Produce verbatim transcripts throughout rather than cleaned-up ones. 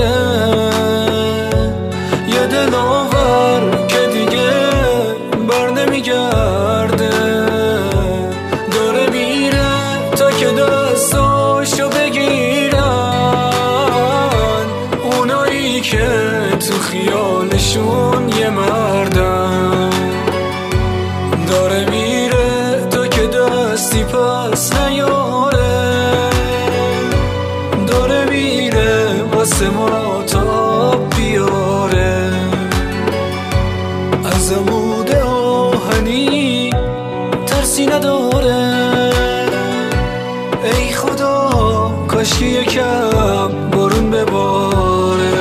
یه دلاور که دیگه بر نمیگرده، داره میره تا که دستاشو بگیرن اونایی که تو خیالشون یه مردن. داره میره تا که دستی پس نیاره، داره میره واسه ما تا بیاره. از عمود آهنی ترسی نداره، ای خدا کاش یکم بارون بباره.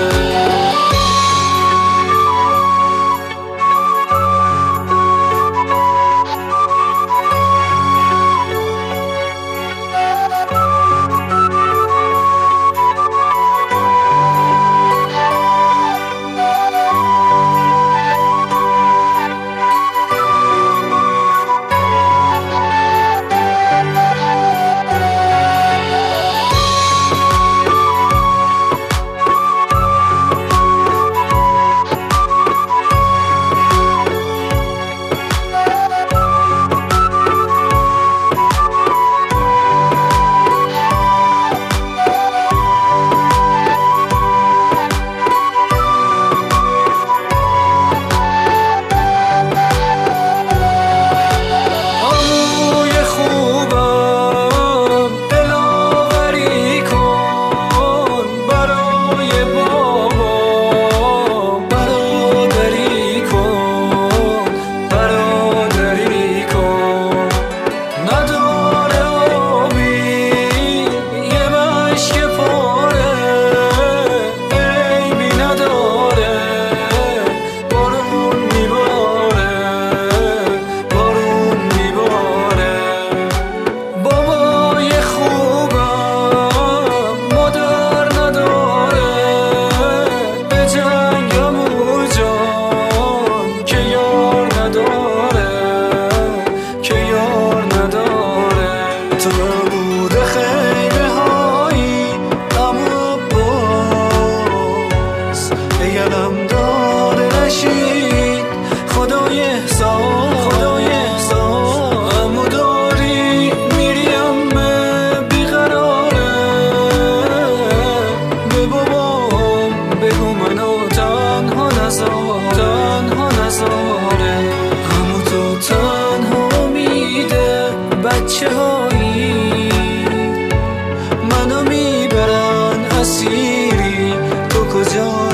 خدای احسان خدای احسان امو داری میریم بیقراره. به بابام بگو منو تنها نذار تنها نذاره. امو تو تنها میده بچه هایی منو میبرن اسیری، تو کجا